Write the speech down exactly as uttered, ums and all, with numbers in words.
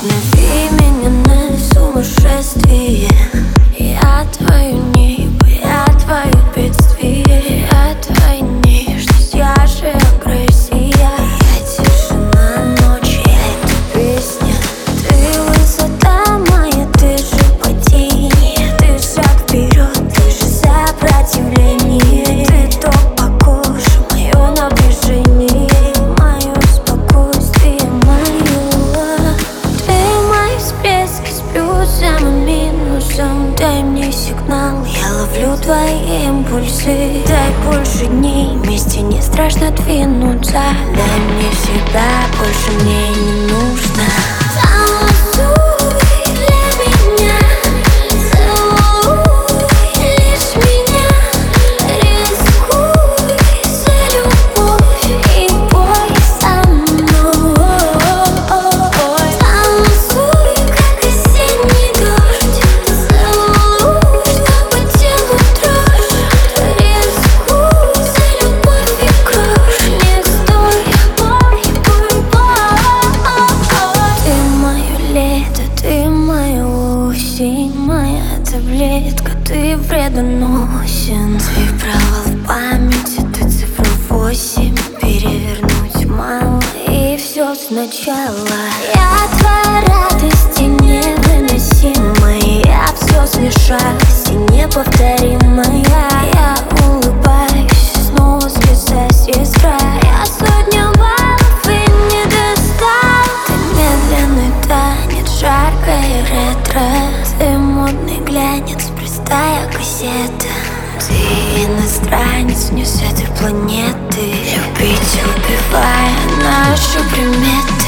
Вдохнови меня на сумасшествие. Я твое небо, я твое бедствие. Я твоя нежность, я же агрессия. Я тишина ночи, я эта песня. Ты высота моя, ты же падение. Ты шаг вперед, ты же сопротивление. Ты ток по коже, мое напряжение. Мое спокойствие, мое. Ты мой всплеск с плюсом и минусом. Дай мне сигнал, я ловлю твои импульсы. Дай больше дней, вместе не страшно двинуться. Дай мне всегда, больше мне не нужно. Танцуй для меня, целуй лишь меня. Рискуй за любовь и бой со мной. Танцуй, как осенний дождь. Целуй, что по телу дрожь. Рискуй за любовь и кровь. Не стой, бой, бой, бой. Ты мое лето, ты моя осень. Моя таблетка, ты вредоносен. Ты провал в памяти, ты цифра восемь. Перевернуть мало и все сначала. Я твоя радость и невыносимая. Я все смешалась и неповторимая. Я улыбаюсь, снова слезаюсь из края. Я сотню баллов и не достал. Ты медленный танец, жаркое ретро. Ты модный глянец, простая кассета. Ты иностранец, не с этой планеты. Любить, убивая наши приметы.